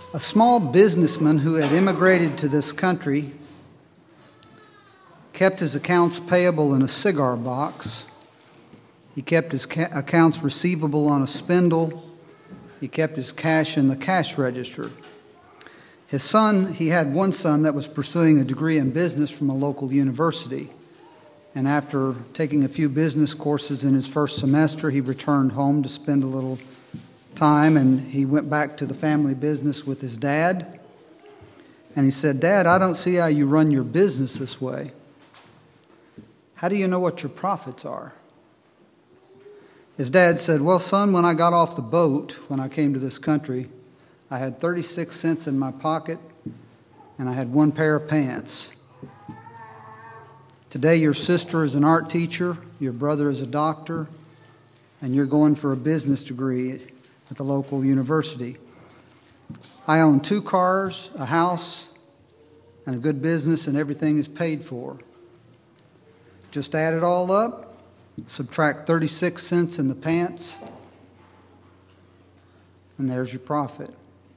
A small businessman who had immigrated to this country kept his accounts payable in a cigar box. He kept his accounts receivable on a spindle. He kept his cash in the cash register. He had one son that was pursuing a degree in business from a local university. And after taking a few business courses in his first semester, he returned home to spend a little time, and he went back to the family business with his dad. And he said, "Dad, I don't see how you run your business this way. How do you know what your profits are?" His dad said, "Well, son, when I got off the boat, when I came to this country, I had 36 cents in my pocket, and I had one pair of pants. Today, your sister is an art teacher, your brother is a doctor, and you're going for a business degree at the local university. I own 2 cars, a house, and a good business, and everything is paid for. Just add it all up, subtract 36 cents in the pants, and there's your profit."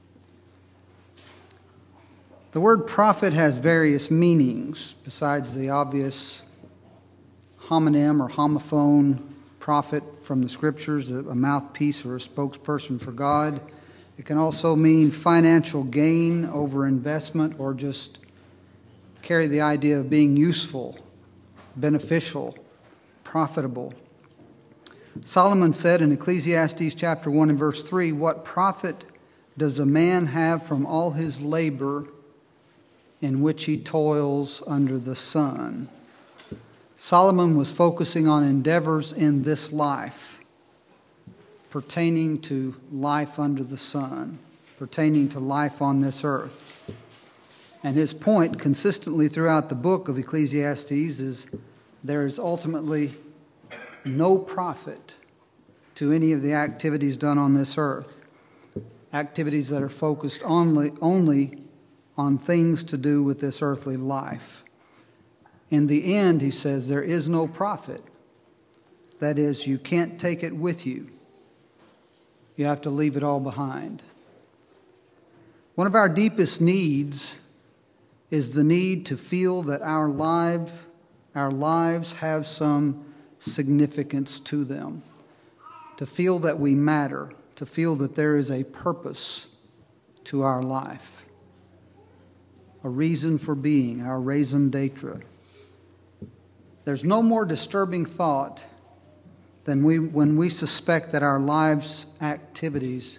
The word profit has various meanings besides the obvious homonym or homophone prophet from the scriptures, a mouthpiece or a spokesperson for God. It can also mean financial gain over investment, or just carry the idea of being useful, beneficial, profitable. Solomon said in Ecclesiastes chapter 1 and verse 3, "What profit does a man have from all his labor in which he toils under the sun?" Solomon was focusing on endeavors in this life pertaining to life under the sun, pertaining to life on this earth. And his point consistently throughout the book of Ecclesiastes is there is ultimately no profit to any of the activities done on this earth, activities that are focused only on things to do with this earthly life. In the end, he says, there is no profit. That is, you can't take it with you. You have to leave it all behind. One of our deepest needs is the need to feel that our lives have some significance to them, to feel that we matter, to feel that there is a purpose to our life, a reason for being, our raison d'etre. There's no more disturbing thought than when we suspect that our lives' activities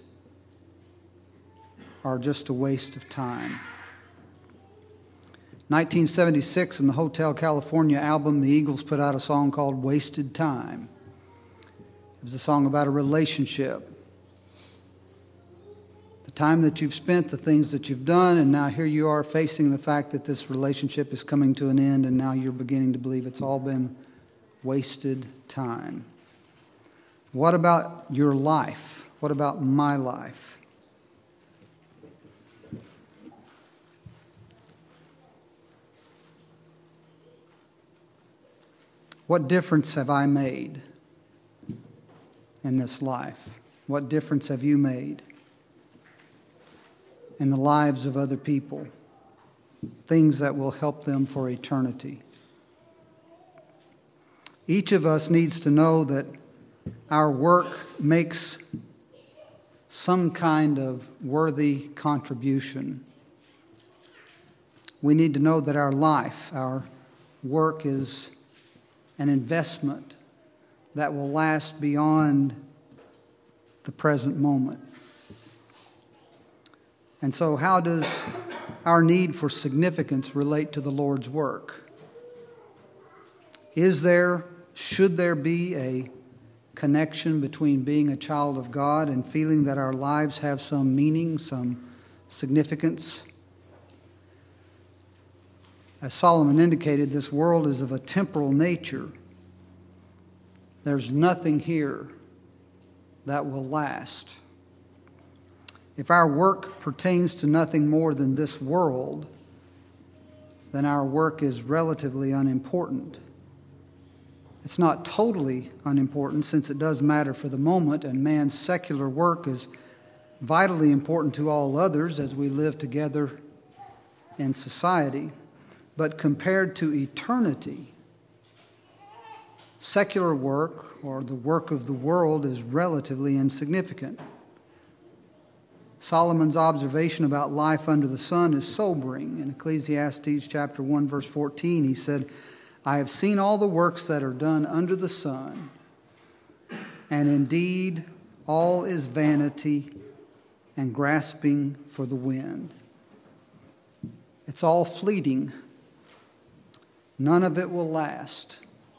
are just a waste of time. 1976, in the Hotel California album, the Eagles put out a song called "Wasted Time." It was a song about a relationship. The time that you've spent, the things that you've done, and now here you are facing the fact that this relationship is coming to an end, and now you're beginning to believe it's all been wasted time. What about your life? What about my life? What difference have I made in this life? What difference have you made in the lives of other people? Things that will help them for eternity. Each of us needs to know that our work makes some kind of worthy contribution. We need to know that our life, our work is an investment that will last beyond the present moment. And so how does our need for significance relate to the Lord's work? Should there be a connection between being a child of God and feeling that our lives have some meaning, some significance? As Solomon indicated, this world is of a temporal nature. There's nothing here that will last. If our work pertains to nothing more than this world, then our work is relatively unimportant. It's not totally unimportant, since it does matter for the moment, and man's secular work is vitally important to all others as we live together in society, but compared to eternity, secular work or the work of the world is relatively insignificant. Solomon's observation about life under the sun is sobering. In Ecclesiastes chapter 1, verse 14, he said, I have seen all the works that are done under the sun, and indeed all is vanity and grasping for the wind. It's all fleeting. None of it will last.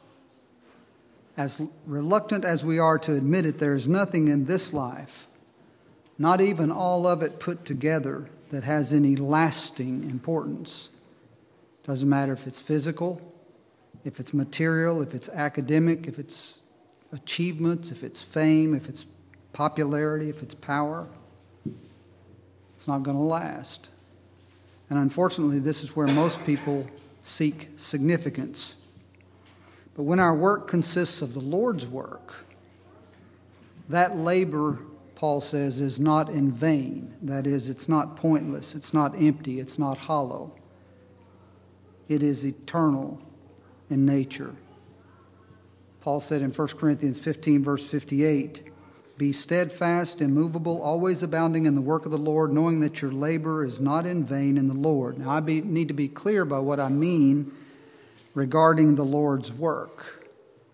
As reluctant as we are to admit it, there is nothing in this life, not even all of it put together, that has any lasting importance. Doesn't matter if it's physical, if it's material, if it's academic, if it's achievements, if it's fame, if it's popularity, if it's power. It's not going to last. And unfortunately, this is where most people seek significance. But when our work consists of the Lord's work, that labor, Paul says, is not in vain. That is, it's not pointless, it's not empty, it's not hollow. It is eternal in nature. Paul said in 1 Corinthians 15, verse 58, be steadfast, immovable, always abounding in the work of the Lord, knowing that your labor is not in vain in the Lord. Now, need to be clear by what I mean regarding the Lord's work.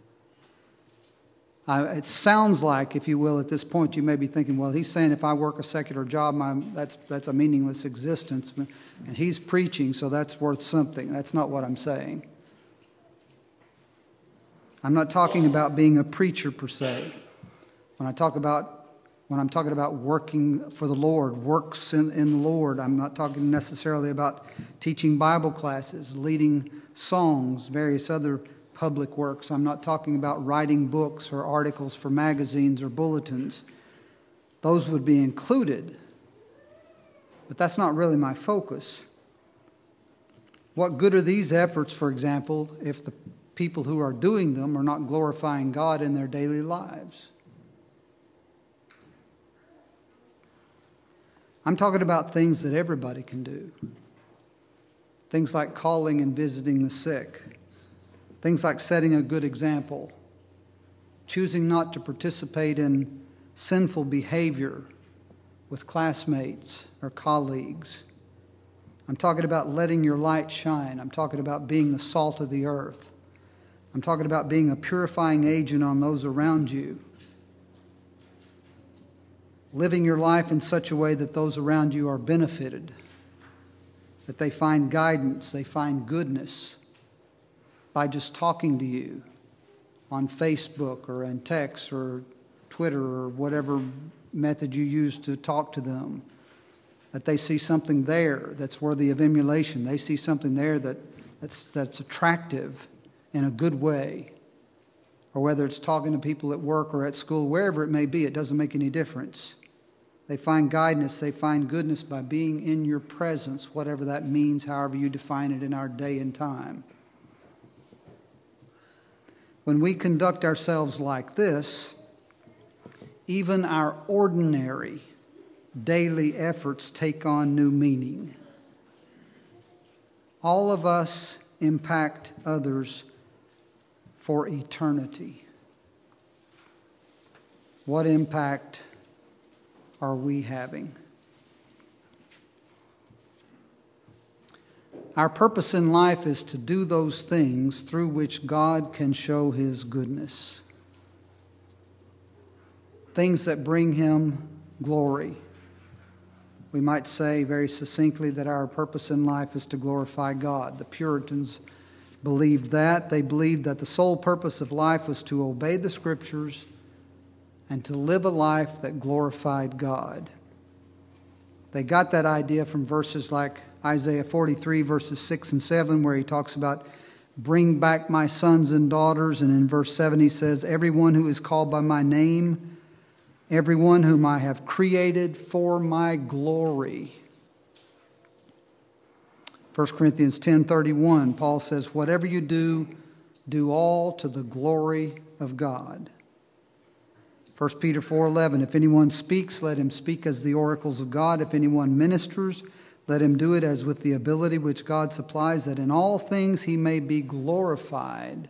It sounds like, if you will, at this point, you may be thinking, well, he's saying if I work a secular job, that's a meaningless existence. And he's preaching, so that's worth something. That's not what I'm saying. I'm not talking about being a preacher per se. When I'm talking about working for the Lord, works in the Lord, I'm not talking necessarily about teaching Bible classes, leading songs, various other public works. I'm not talking about writing books or articles for magazines or bulletins. Those would be included, but that's not really my focus. What good are these efforts, for example, if the people who are doing them are not glorifying God in their daily lives? I'm talking about things that everybody can do. Things like calling and visiting the sick. Things like setting a good example. Choosing not to participate in sinful behavior with classmates or colleagues. I'm talking about letting your light shine. I'm talking about being the salt of the earth. I'm talking about being a purifying agent on those around you. Living your life in such a way that those around you are benefited, that they find guidance, they find goodness by just talking to you on Facebook or in text or Twitter or whatever method you use to talk to them, that they see something there that's worthy of emulation. They see something there that's attractive in a good way. Or whether it's talking to people at work or at school, wherever it may be, it doesn't make any difference. They find guidance, they find goodness by being in your presence, whatever that means, however you define it in our day and time. When we conduct ourselves like this, even our ordinary daily efforts take on new meaning. All of us impact others for eternity. What impact are we having? Our purpose in life is to do those things through which God can show His goodness. Things that bring Him glory. We might say very succinctly that our purpose in life is to glorify God. The Puritans believed that. They believed that the sole purpose of life was to obey the Scriptures and to live a life that glorified God. They got that idea from verses like Isaiah 43, verses 6 and 7, where he talks about, bring back my sons and daughters. And in verse 7 he says, everyone who is called by my name, everyone whom I have created for my glory. 1 Corinthians 10:31, Paul says, whatever you do, do all to the glory of God. 1 Peter 4:11, if anyone speaks, let him speak as the oracles of God. If anyone ministers, let him do it as with the ability which God supplies, that in all things he may be glorified.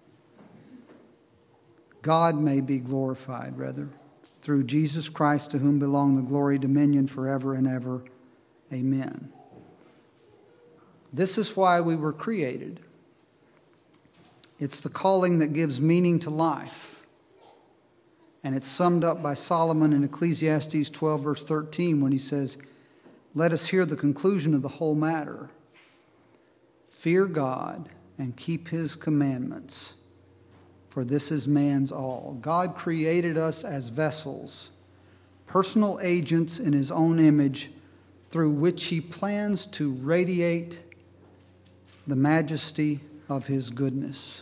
God may be glorified, rather, through Jesus Christ, to whom belong the glory, dominion forever and ever. Amen. This is why we were created. It's the calling that gives meaning to life. And it's summed up by Solomon in Ecclesiastes 12, verse 13, when he says, let us hear the conclusion of the whole matter. Fear God and keep his commandments, for this is man's all. God created us as vessels, personal agents in his own image, through which he plans to radiate the majesty of his goodness.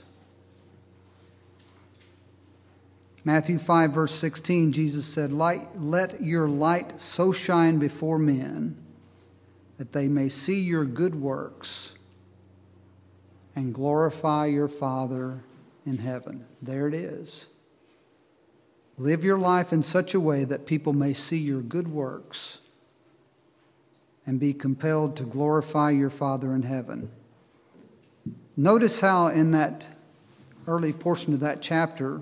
Matthew 5, verse 16, Jesus said, let your light so shine before men that they may see your good works and glorify your Father in heaven. There it is. Live your life in such a way that people may see your good works and be compelled to glorify your Father in heaven. Notice how in that early portion of that chapter,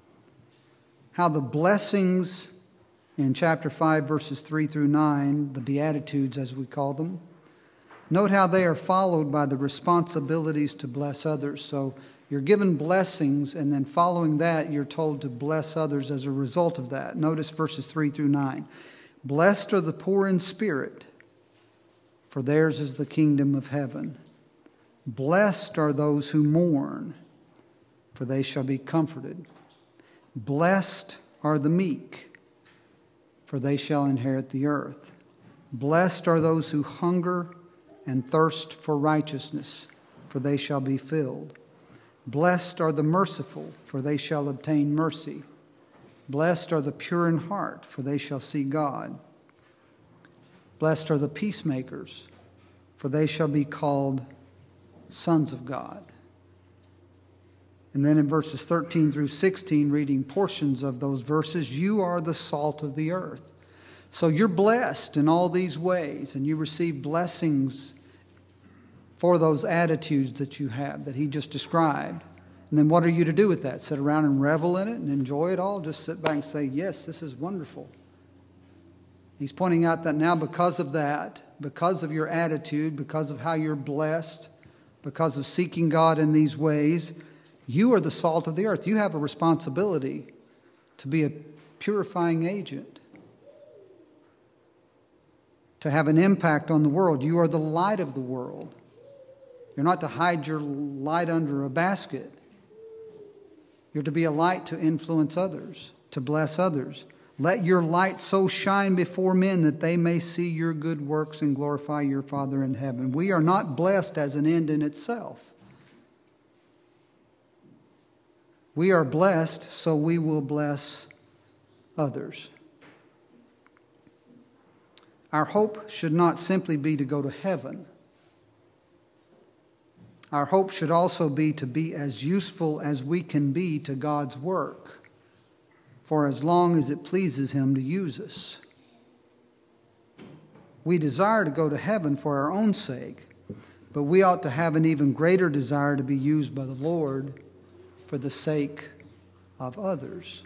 how the blessings in chapter 5, verses 3 through 9, the Beatitudes as we call them, note how they are followed by the responsibilities to bless others. So you're given blessings, and then following that, you're told to bless others as a result of that. Notice verses 3 through 9. Blessed are the poor in spirit, for theirs is the kingdom of heaven. Blessed are those who mourn, for they shall be comforted. Blessed are the meek, for they shall inherit the earth. Blessed are those who hunger and thirst for righteousness, for they shall be filled. Blessed are the merciful, for they shall obtain mercy. Blessed are the pure in heart, for they shall see God. Blessed are the peacemakers, for they shall be called sons of God. And then in verses 13 through 16, reading portions of those verses, you are the salt of the earth. So you're blessed in all these ways, and you receive blessings for those attitudes that you have, that he just described. And then what are you to do with that? Sit around and revel in it and enjoy it all? Just sit back and say, yes, this is wonderful. He's pointing out that now because of that, because of your attitude, because of how you're blessed, because of seeking God in these ways, you are the salt of the earth. You have a responsibility to be a purifying agent, to have an impact on the world. You are the light of the world. You're not to hide your light under a basket. You're to be a light to influence others, to bless others. Let your light so shine before men that they may see your good works and glorify your Father in heaven. We are not blessed as an end in itself. We are blessed so we will bless others. Our hope should not simply be to go to heaven. Our hope should also be to be as useful as we can be to God's work, for as long as it pleases him to use us. We desire to go to heaven for our own sake, but we ought to have an even greater desire to be used by the Lord for the sake of others.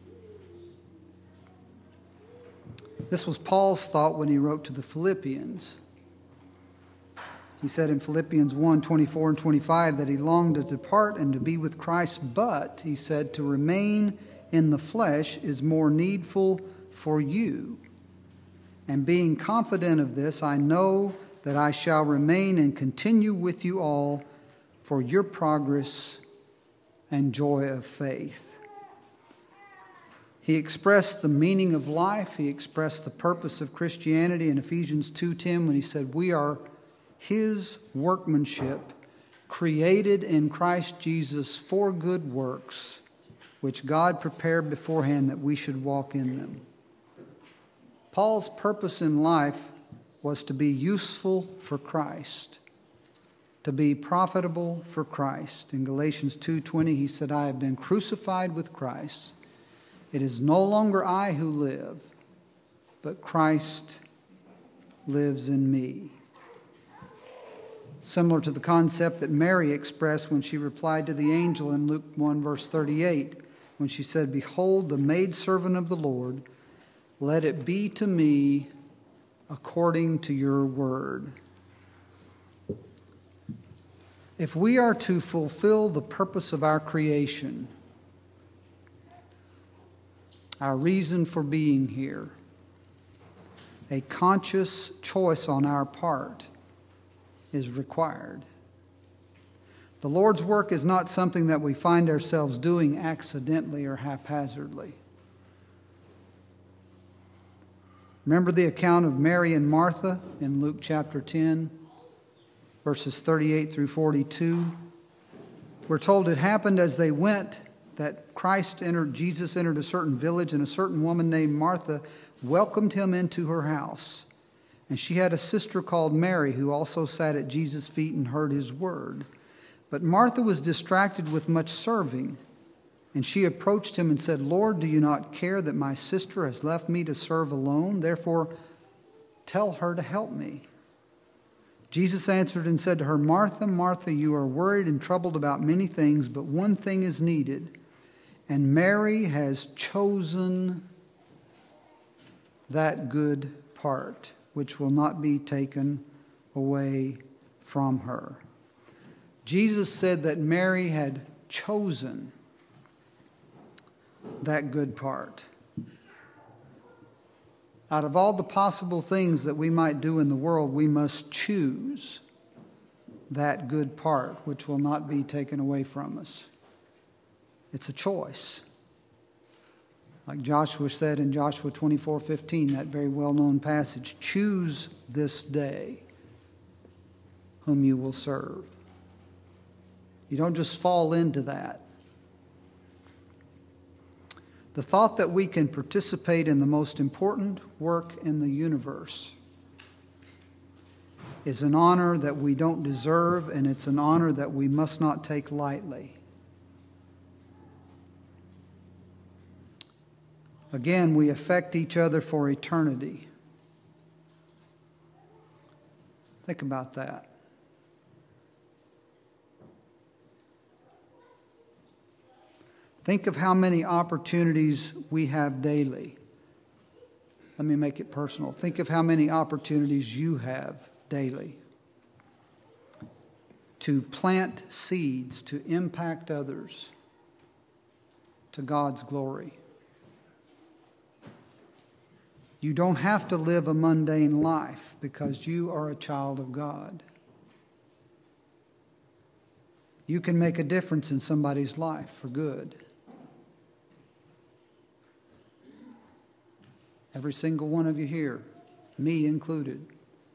This was Paul's thought when he wrote to the Philippians. He said in Philippians 1, 24 and 25 that he longed to depart and to be with Christ, but, he said, to remain in the flesh is more needful for you. And being confident of this, I know that I shall remain and continue with you all for your progress and joy of faith. He expressed the meaning of life. He expressed the purpose of Christianity in Ephesians 2:10 when he said, we are his workmanship, created in Christ Jesus for good works, which God prepared beforehand that we should walk in them. Paul's purpose in life was to be useful for Christ, to be profitable for Christ. In Galatians 2:20, he said, I have been crucified with Christ. It is no longer I who live, but Christ lives in me. Similar to the concept that Mary expressed when she replied to the angel in Luke 1, verse 38, when she said, "Behold, the maidservant of the Lord, let it be to me according to your word." If we are to fulfill the purpose of our creation, our reason for being here, a conscious choice on our part is required. The Lord's work is not something that we find ourselves doing accidentally or haphazardly. Remember the account of Mary and Martha in Luke chapter 10, verses 38 through 42. We're told it happened as they went that Jesus entered a certain village, and a certain woman named Martha welcomed him into her house. And she had a sister called Mary, who also sat at Jesus' feet and heard his word. But Martha was distracted with much serving. And she approached him and said, "Lord, do you not care that my sister has left me to serve alone? Therefore, tell her to help me." Jesus answered and said to her, "Martha, Martha, you are worried and troubled about many things, but one thing is needed. And Mary has chosen that good part, which will not be taken away from her." Jesus said that Mary had chosen that good part. Out of all the possible things that we might do in the world, we must choose that good part, which will not be taken away from us. It's a choice. Like Joshua said in Joshua 24:15, that very well-known passage, "Choose this day whom you will serve." You don't just fall into that. The thought that we can participate in the most important work in the universe is an honor that we don't deserve, and it's an honor that we must not take lightly. Again, we affect each other for eternity. Think about that. Think of how many opportunities we have daily. Let me make it personal. Think of how many opportunities you have daily to plant seeds, to impact others to God's glory. You don't have to live a mundane life because you are a child of God. You can make a difference in somebody's life for good. Every single one of you here, me included.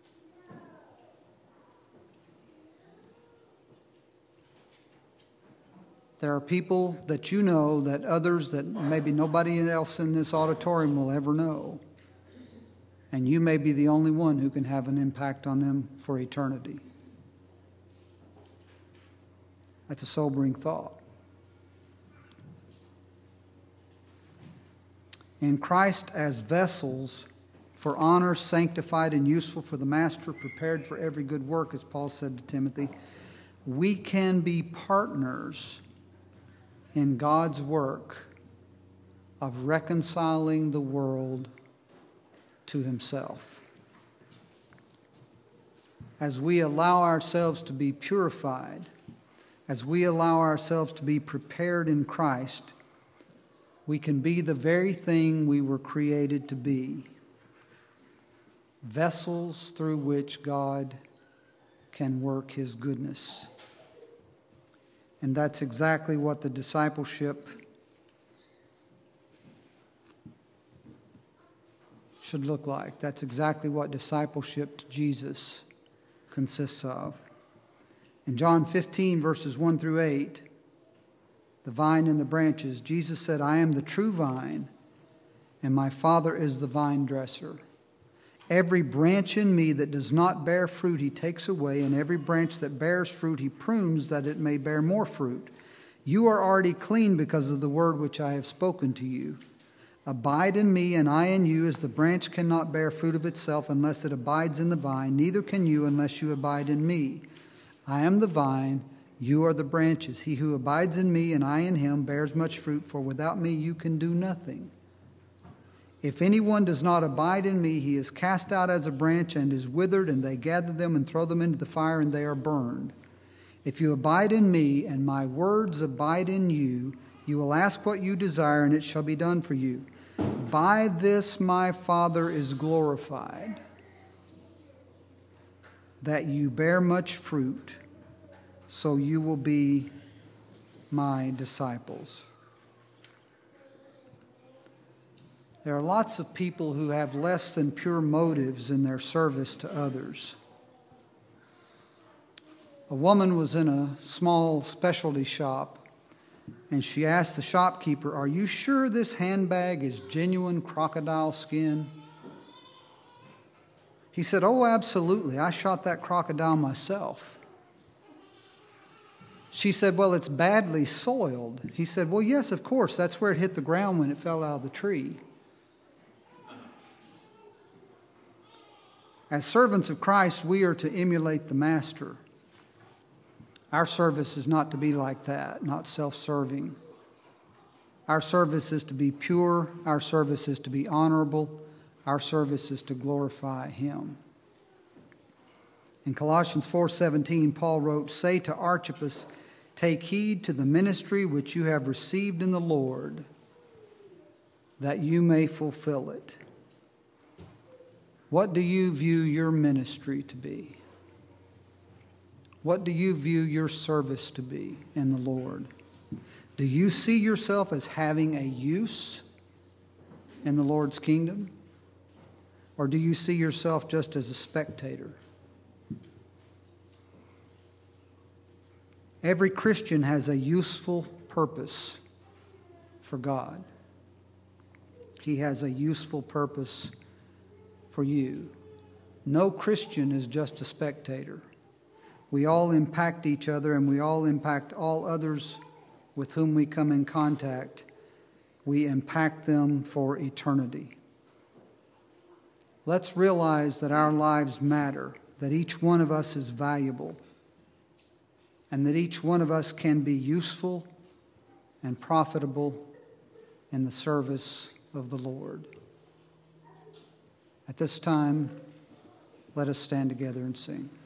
There are people that you know, that others that maybe nobody else in this auditorium will ever know. And you may be the only one who can have an impact on them for eternity. That's a sobering thought. In Christ as vessels for honor, sanctified and useful for the master, prepared for every good work, as Paul said to Timothy, we can be partners in God's work of reconciling the world to himself. As we allow ourselves to be purified, as we allow ourselves to be prepared in Christ, we can be the very thing we were created to be. Vessels through which God can work his goodness. And that's exactly what the discipleship should look like. That's exactly what discipleship to Jesus consists of. In John 15, verses 1 through 8, the vine and the branches, Jesus said, "I am the true vine, and my Father is the vine dresser. Every branch in me that does not bear fruit he takes away, and every branch that bears fruit he prunes, that it may bear more fruit. You are already clean because of the word which I have spoken to you. Abide in me, and I in you, as the branch cannot bear fruit of itself unless it abides in the vine, neither can you unless you abide in me. I am the vine, you are the branches. He who abides in me and I in him bears much fruit, for without me you can do nothing. If anyone does not abide in me, he is cast out as a branch and is withered, and they gather them and throw them into the fire, and they are burned. If you abide in me, and my words abide in you, you will ask what you desire, and it shall be done for you. By this my Father is glorified, that you bear much fruit, so you will be my disciples. There are lots of people who have less than pure motives in their service to others. A woman was in a small specialty shop, and she asked the shopkeeper, "Are you sure this handbag is genuine crocodile skin?" He said, "Oh, absolutely. I shot that crocodile myself." She said, "Well, it's badly soiled." He said, "Well, yes, of course. That's where it hit the ground when it fell out of the tree." As servants of Christ, we are to emulate the Master. Our service is not to be like that, not self-serving. Our service is to be pure. Our service is to be honorable. Our service is to glorify Him. In Colossians 4:17, Paul wrote, "Say to Archippus, take heed to the ministry which you have received in the Lord, that you may fulfill it." What do you view your ministry to be? What do you view your service to be in the Lord? Do you see yourself as having a use in the Lord's kingdom? Or do you see yourself just as a spectator? Every Christian has a useful purpose for God. He has a useful purpose for you. No Christian is just a spectator. We all impact each other, and we all impact all others with whom we come in contact. We impact them for eternity. Let's realize that our lives matter, that each one of us is valuable, and that each one of us can be useful and profitable in the service of the Lord. At this time, let us stand together and sing.